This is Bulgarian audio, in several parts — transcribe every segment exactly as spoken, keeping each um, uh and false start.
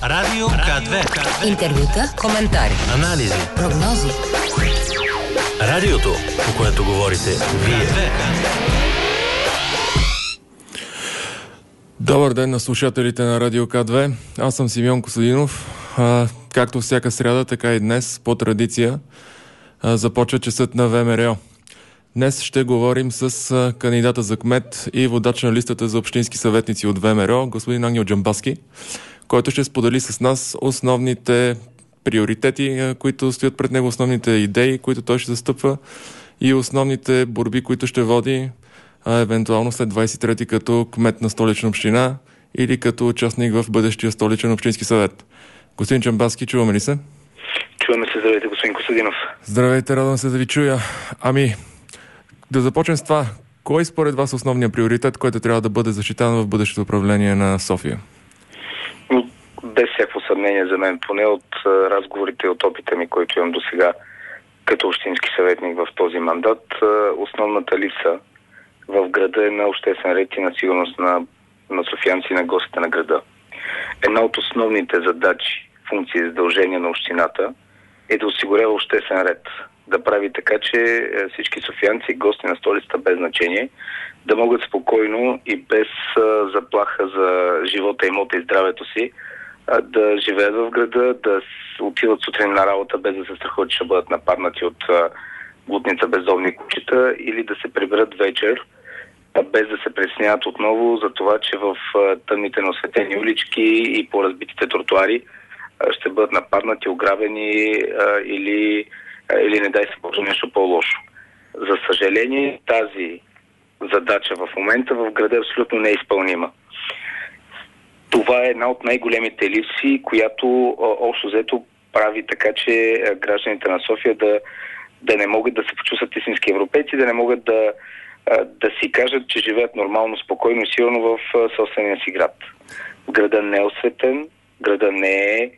Радио К две. Интервюта, коментари, анализи, прогнози. Радиото, по което говорите вие. Добър ден на слушателите на Радио К две. Аз съм Симеон Косадинов. А, както всяка сряда, така и днес, по традиция, а, започва часът на ВМРО. Днес ще говорим с а, кандидата за кмет и водач на листата за общински съветници от ВМРО, господин Ангел Джамбазки, който ще сподели с нас основните приоритети, а, които стоят пред него, основните идеи, които той ще застъпва и основните борби, които ще води а, евентуално след двадесет и трети като кмет на Столична община или като участник в бъдещия Столичен общински съвет. Господин Джамбазки, чуваме ли се? Чуваме се, здравейте, господин Косадинов. Здравейте, радвам се да ви чуя. Ами, да започнем с това. Кой според вас е основният приоритет, който трябва да бъде защитан в бъдещето управление на София? Без всяко съмнение за мен, поне от разговорите и от опита ми, който имам до сега като общински съветник в този мандат, основната липса в града е на обществен ред и на сигурност на, на софиянци и на гостите на града. Една от основните задачи, функции и задължения на общината е да осигурява обществен ред. Да прави така, че всички софиянци, гости на столицата без значение, да могат спокойно и без а, заплаха за живота, имота и здравето си а, да живеят в града, да отиват сутрин на работа без да се страхуват, че ще бъдат нападнати от а, глутница бездомни кучета, или да се приберат вечер а, без да се притесняват отново за това, че в а, тъмните неосветени улички и по разбитите тротуари а, ще бъдат нападнати, ограбени а, или или не дай се Боже нещо по-лошо. За съжаление, тази задача в момента в града е абсолютно неизпълнима. Това е една от най-големите липси, която общо взето прави така, че гражданите на София да, да не могат да се почувстват истински европейци, да не могат да, да си кажат, че живеят нормално, спокойно и сигурно в собствения си град. Града не е осветен, града не е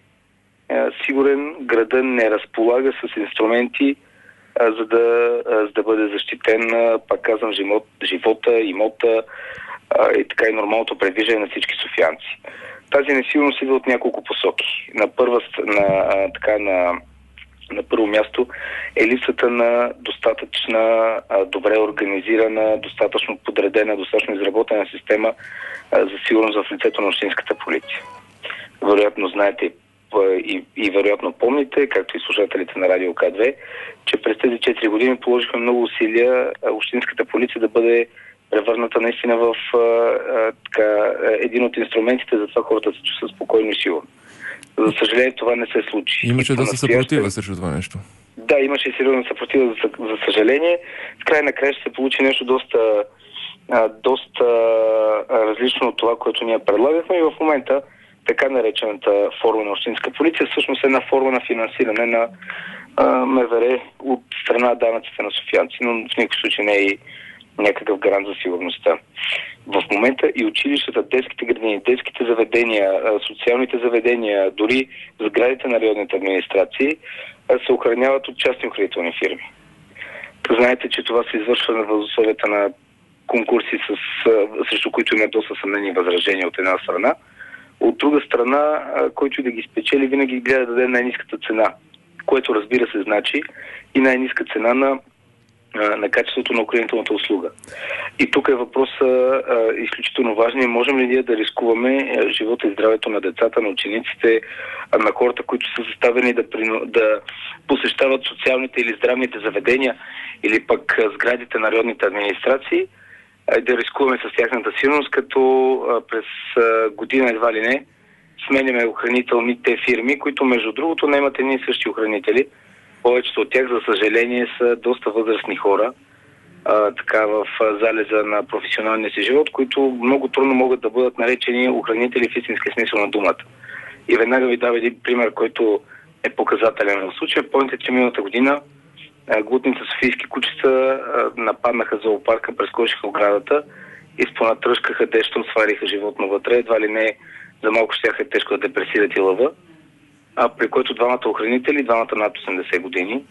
сигурен, града не разполага с инструменти, а, за, да, а, за да бъде защитен, а, пак казвам, живот, живота, имота а, и така и нормалното предвиждане на всички софиянци. Тази несигурност идва от няколко посоки. На, първа, на, а, така, на, на първо място е липсата на достатъчна, а, добре организирана, достатъчно подредена, достатъчно изработена система а, за сигурност в лицето на общинската полиция. Вероятно знаете И, и вероятно помните, както и слушателите на Радио К две, че през тези четири години положихме много усилия общинската полиция да бъде превърната наистина в а, а, така, един от инструментите за това хората се чувстват спокойно и сигурно. За съжаление това не се случи. Имаше доста съпротива срещу това нещо. Да, имаше и сериозна съпротива, за, за съжаление. В край на края ще се получи нещо доста, а, доста а, различно от това, което ние предлагахме, и в момента така наречената форма на общинска полиция всъщност е една форма на финансиране на а, МВР от страна на данъците на софиянци, но в никакъв случай не е и някакъв гарант за сигурността. В момента и училищата, детските градини, детските заведения, социалните заведения, дори сградите на районните администрации се охраняват от частни охранителни фирми. Знаете, че това се извършва в условията на конкурси, с, срещу които има доста съмнени и възражения от една страна. От друга страна, който и да ги спечели, винаги гледа да даде най-ниската цена, което разбира се значи и най-ниска цена на, на качеството на охранителната услуга. И тук е въпросът изключително важен. Можем ли ние да рискуваме живота и здравето на децата, на учениците, на хората, които са заставени да, да посещават социалните или здравните заведения или пък сградите на районните администрации, да рискуваме с тяхната сигурност, като а, през а, година едва ли не сменяме охранителните фирми, които между другото не имат едни и същи охранители. Повечето от тях, за съжаление, са доста възрастни хора, а, така в а, залеза на професионалния си живот, които много трудно могат да бъдат наречени охранители в истински смисъл на думата. И веднага ви дава един пример, който е показателен в случая. Помните, че миналата година глутните софийски кучета нападнаха зоопарка, прескочиха оградата и с понатръшкаха дещом, свариха животно вътре. Едва ли не за малко щяха тежко да депресират и лъва. А при който двамата охранители, двамата над осемдесет години,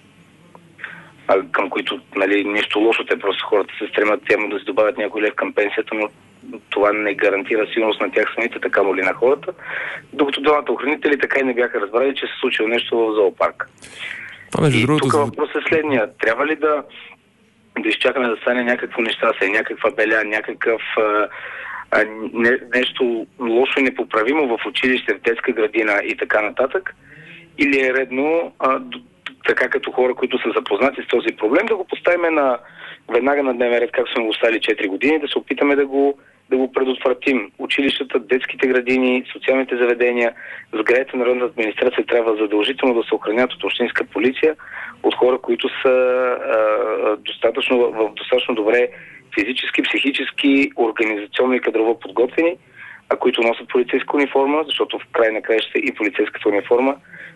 а към които нали, нищо лошо, те просто хората се стремят тямо да си добавят някой лев към пенсията, но това не гарантира сигурност на тях самите, така моли на хората, докато двамата охранители така и не бяха разбрали, че се случило нещо в зоопарк. А, между и другото... тук въпрос е следния. Трябва ли да, да изчакаме да стане някакво нещастие, някаква беля, някакъв а, а, не, нещо лошо и непоправимо в училище, в детска градина и така нататък? Или е редно, а, така като хора, които са запознати с този проблем, да го поставим на, веднага на дневен ред, както сме го оставили четири години, да се опитаме да го, да го предотвратим. Училищата, детските градини, социалните заведения, сградите на народната администрация трябва задължително да се охранят от общинска полиция, от хора, които са а, достатъчно, в достатъчно добре физически, психически, организационно и кадрово подготвени, а които носят полицейска униформа, защото в край на краищата и полицейската униформа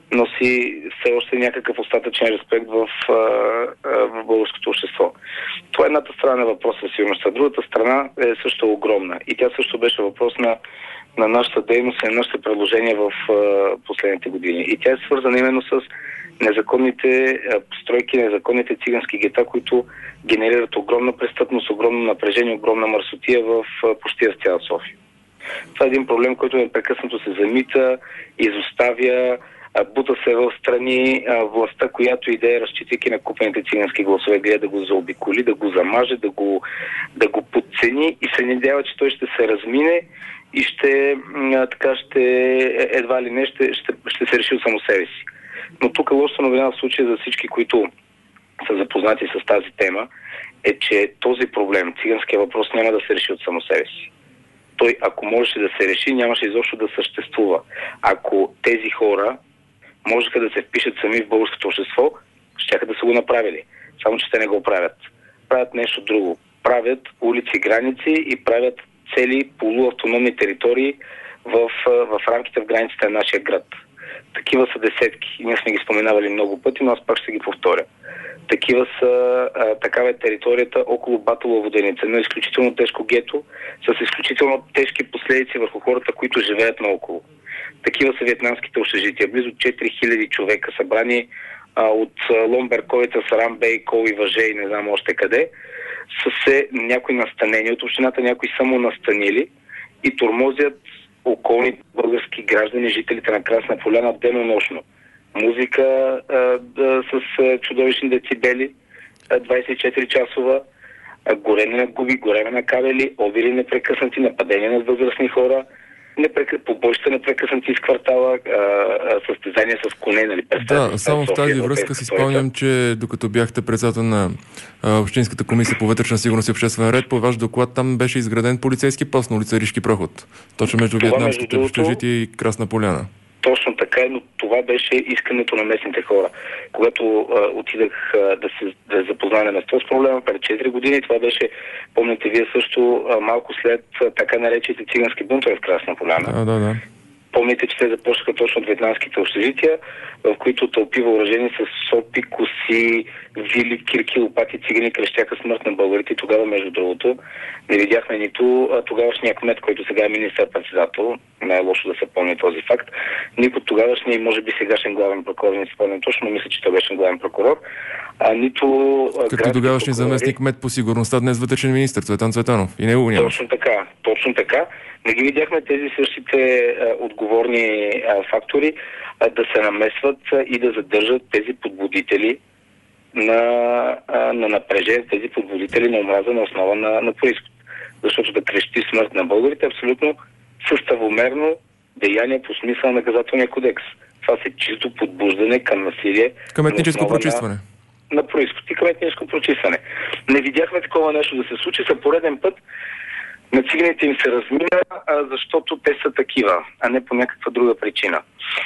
носи все още някакъв остатъчен респект в, а, а, в българското общество. Това е едната страна на въпроса за сигурността. Другата страна е също огромна. И тя също беше въпрос на, на нашата дейност и на нашите предложения в а, последните години. И тя е свързана именно с незаконните а, постройки, незаконните цигански гета, които генерират огромна престъпност, огромно напрежение, огромна мърсотия в а, почти в цяла София. Това е един проблем, който непрекъснато се замита, изоставя, бута се в страни, властта, която идея, разчитайки на купените цигански гласове, гледа да го заобиколи, да го замаже, да го, да го подцени и се надява, че той ще се размине и ще, така ще едва ли не, ще, ще, ще се реши от само себе си. Но тук лошата новина в случая за всички, които са запознати с тази тема, е, че този проблем, циганския въпрос, няма да се реши от само себе си. Той, ако можеше да се реши, нямаше изобщо да съществува. Ако тези хора можеха да се впишат сами в българското общество, щяха да са го направили. Само, че те не го правят. Правят нещо друго. Правят улици, граници и правят цели полуавтономни територии в, в рамките, в границите на нашия град. Такива са десетки. Ние сме ги споменавали много пъти, но аз пак ще ги повторя. Такива са, а, такава е територията около Батова воденица, на изключително тежко гето, с изключително тежки последици върху хората, които живеят наоколо. Такива са виетнамските общежития. Близо четири хиляди човека събрани а, от Ломберковица, Сарамбей, Кол и Въже и не знам още къде, са се някои настанени от общината, някои само настанили и тормозят околни български граждани, жителите на Красна поляна денонощно. Музика а, а, с а, чудовищни децибели, а, двайсет и четири часова, а, горене на губи, горене на кабели, обири непрекъснати, нападения на възрастни хора, непрекъ... побойща непрекъснати из квартала, а, а, състезания с коне, нали? Да, само в тази връзка си спомням, че докато бяхте председател на а, Общинската комисия по вътрешна сигурност и обществен ред, по ваш доклад там беше изграден полицейски пост на улица Ришки проход. Точно между това, виетнамските между общежития и Красна поляна. Точно така, но това беше искането на местните хора. Когато а, отидах а, да се да запозная на место с проблема преди четири години, това беше, помните вие също, а, малко след а, така наречените цигански бунтове в Красна поляна. Да, да, да. Помните, че те започнаха точно от виетнамските общежития, в които тълпи въоръжени с сопи, коси, вили, кирки, лопати, цигани крещяха смърт на българите. И тогава, между другото, не видяхме нито тогавашния кмет, който сега е министър-председател, най-лошо да се помни този факт, нито тогавашния, може би сегашен главен прокурор, не спомням точно, но мисля, че той беше главен прокурор, а нито... Като тогавашния заместник кмет по сигурността, днес вътрешен министър Цветан Цветанов. И него няма. Точно така, точно така. Не ги видяхме тези същите а, отговорни а, фактори а, да се намесват а, и да задържат тези подбудители на, а, на напрежение, тези подбудители на омраза на основа на, на произход. Защото да крещи смърт на българите е абсолютно съставомерно деяние по смисъл на наказателния кодекс. Това е чисто подбуждане към насилие. Към етническо прочистване. На, на произход и към етническо прочистване. Не видяхме такова нещо да се случи. За пореден път на циганите им се размина, а, защото те са такива, а не по някаква друга причина.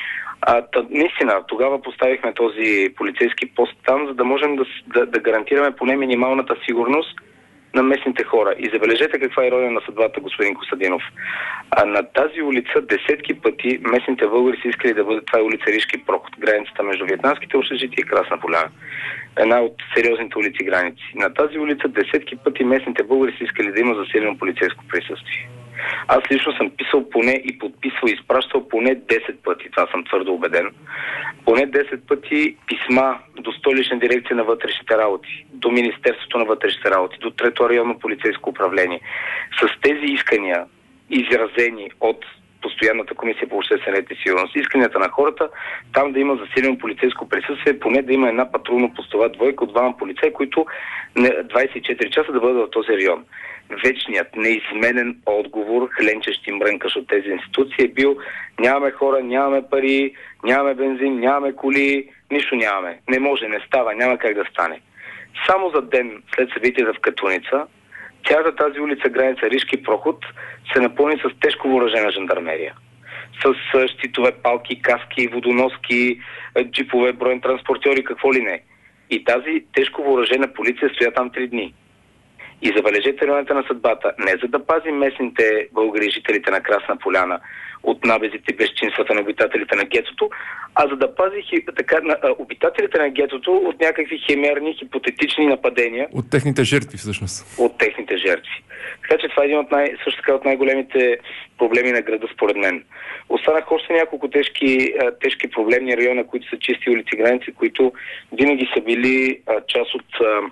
А, тъ, наистина, тогава поставихме този полицейски пост там, за да можем да, да, да гарантираме поне минималната сигурност на местните хора. И забележете каква е ирония на съдбата, господин Костадинов. А на тази улица десетки пъти местните българи са искали да бъде, това е улица Ришки проход, границата между виетнамските общежития и Красна поляна. Една от сериозните улици граници. На тази улица десетки пъти местните българи са искали да има засилено полицейско присъствие. Аз лично съм писал поне и подписвал и изпращал поне десет пъти, това съм твърдо убеден, поне десет пъти писма до Столична дирекция на вътрешните работи, до Министерството на вътрешните работи, до Трето районно полицейско управление. С тези искания, изразени от Постоянната комисия по обществен ред и сигурност, исканията на хората, там да има засилено полицейско присъствие, поне да има една патрулно-постова двойка от двама полицаи, които двайсет и четири часа да бъдат в този район. Вечният, неизменен отговор, хленчещ и мрънкаш от тези институции е бил: нямаме хора, нямаме пари, нямаме бензин, нямаме коли, нищо нямаме. Не може, не става, няма как да стане. Само за ден след събитията в Катуница, цялата тази улица, граница Ришки проход, се напълни с тежко въоръжена жандармерия. С щитове, палки, каски, водоноски, джипове, броен транспортьори, какво ли не. И тази тежко въоръжена полиция стоя там три дни. И забележете иронията на съдбата. Не за да пази местните българи, жителите на Красна поляна, от набезите, безчинствата на обитателите на гетото, а за да пази хи, така, на, а, обитателите на гетото от някакви химерни, хипотетични нападения. От техните жертви, всъщност. От техните жертви. Така че това е един от, най, също така, от най-големите проблеми на града, според мен. Останах още няколко тежки, а, тежки проблемни района, които са чисти улици, граници, които винаги са били а, част от а,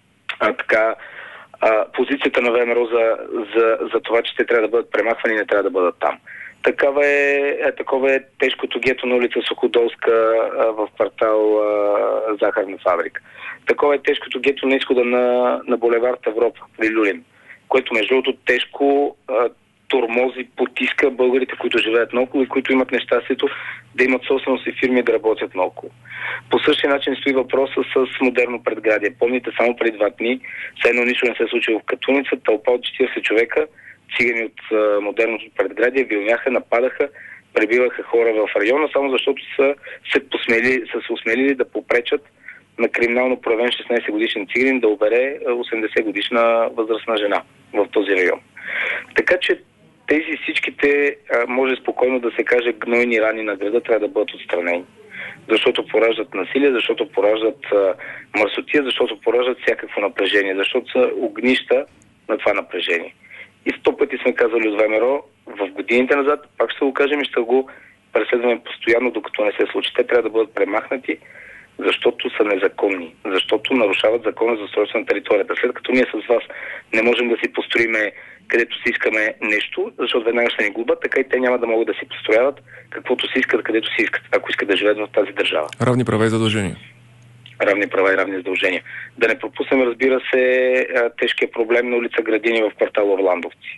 а, така позицията на ВМРО за, за, за това, че те трябва да бъдат премахвани и не трябва да бъдат там. Такава е, е, такова е тежкото гето на улица Суходолска а, в квартал а, Захарна фабрика. Такова е тежкото гето на изхода на, на булевард Европа при Люлин, което между другото тежко а, тормози, потиска българите, които живеят наоколо и които имат нещастието да имат собственост и фирми да работят наоколо. По същия начин стои въпроса с модерно предградие. Помните, само преди два дни, все едно нищо не се е случило в Катуница, тълпа от четирийсет човека, цигани от а, модерното предградие, вилняха, нападаха, пребиваха хора в района, само защото са се, посмели, са се осмелили да попречат на криминално проявен шестнайсет годишен циганин да обере осемдесет годишна възрастна жена в този район. Така че тези всичките, може спокойно да се каже, гнойни рани на града трябва да бъдат отстранени. Защото пораждат насилие, защото пораждат а, мърсотия, защото пораждат всякакво напрежение, защото са огнища на това напрежение. И сто пъти сме казали от ВМРО, в годините назад, пак ще го кажем и ще го преследваме постоянно, докато не се случи. Те трябва да бъдат премахнати, защото са незаконни, защото нарушават закона за устройство на територията. След като ние с вас не можем да си построиме където си искаме нещо, защото веднага ще ни губят, така и те няма да могат да си построяват каквото си искат, където си искат, ако искат да живеят в тази държава. Равни права и задължения. Равни права и равни задължения. Да не пропуснем, разбира се, тежкия проблем на улица Градини в квартал Орландовци,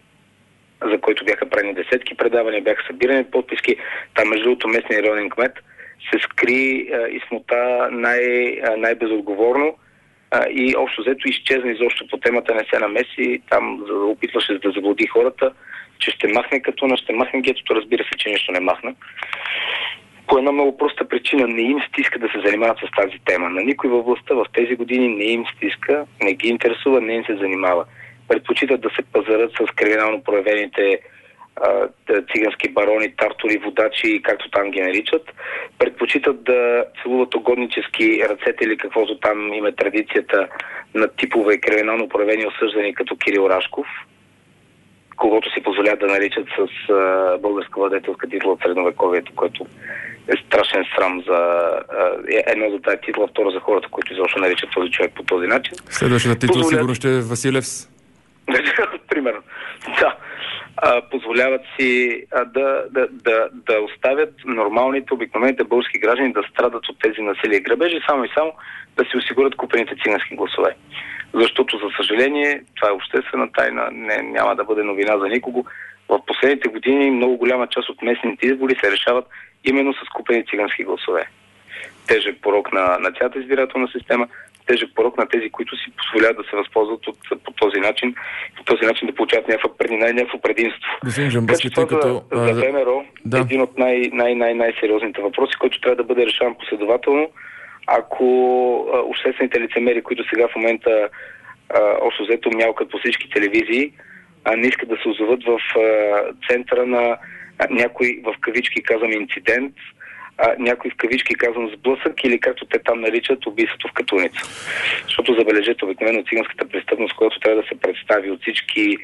за който бяха правени десетки предавания, бяха събирани подписки. Там, между другото, местния районен кмет се скри а, и смота най, а, най-безотговорно а, и общо взето изчезна изобщо по темата, не се намеси. Там за, опитваше да заблуди хората, че ще махне Катуна, ще махне гетото. Разбира се, че нищо не махна. По една много проста причина: не им стиска да се занимават с тази тема. На никой във властта в тези години не им стиска, не ги интересува, не им се занимава. Предпочитат да се пазарат с криминално проявените а, цигански барони, тартори, водачи, както там ги наричат. Предпочитат да целуват угоднически ръцете или каквото там има традицията на типове криминално проявени осъждани като Кирил Рашков, когото си позволят да наричат с а, българска владетелска титла от средновековието, което е страшен срам за а, едно за тази титла, второ за хората, които изобщо наричат този човек по този начин. Следващата титла позволят... сигурно ще е Василевс. Примерно. Да. А, позволяват си а, да, да, да, да оставят нормалните, обикновените български граждани да страдат от тези насилия и грабежи, само и само да си осигурят купените цигански гласове. Защото, за съжаление, това е обществена тайна, не, няма да бъде новина за никого. В последните години много голяма част от местните избори се решават именно с купени цигански гласове. Тежък порок на, на цялата избирателна система, тежък порок на тези, които си позволяват да се възползват от, по този начин, по този начин да получават някакво предина, някакво предимство. Джамбазки, така че това като, за, за ВМРО да. е един от най- най- най- най-сериозните въпроси, който трябва да бъде решаван последователно. Ако а, обществените лицемери, които сега в момента а, общо взето мялкат по всички телевизии, а, не искат да се озоват в а, центъра на а, някой, в кавички казвам, инцидент, а, някой в кавички казвам сблъсък, или както те там наричат убийството в Катуница. Защото, забележете, обикновено циганската престъпност, която трябва да се представи от всички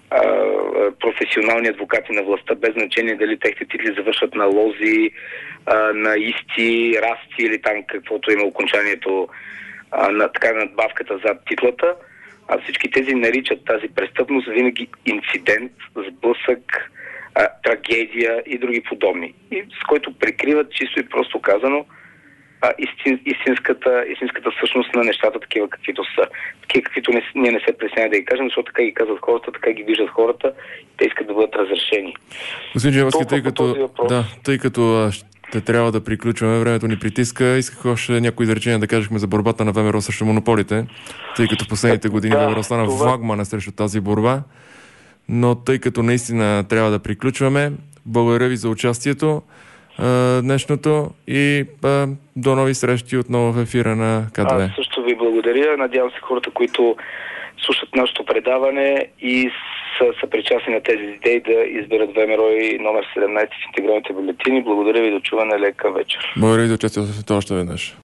а, професионални адвокати на властта, без значение дали техните титли завършат на лози, а, на исти, расти или там каквото има окончанието а, на така надбавката зад титлата. А всички тези наричат тази престъпност винаги инцидент, сблъсък, а, трагедия и други подобни. И с който прикриват чисто и просто казано а, истин, истинската, истинската същност на нещата, такива каквито са. Такива каквито не, ние не се пресняме да ги кажем, защото така ги казват хората, така ги виждат хората и те искат да бъдат разрешени. Господин Джевски, тъй като, да, тъй като ще трябва да приключваме, времето ни притиска, исках още някои изречения да кажехме за борбата на ВМРО срещу монополите, тъй като последните години да, ВМРО стана това... флагмана срещу тази борба. Но тъй като наистина трябва да приключваме, благодаря ви за участието а, днешното и а, до нови срещи отново в ефира на К две. Аз също ви благодаря. Надявам се хората, които слушат нашето предаване и са, са причастни на тези идеи, да изберат ВМРО и номер седемнайсет в интегралните бюлетини. Благодаря ви, до чуване, лека вечер. Благодаря ви за участието още веднъж.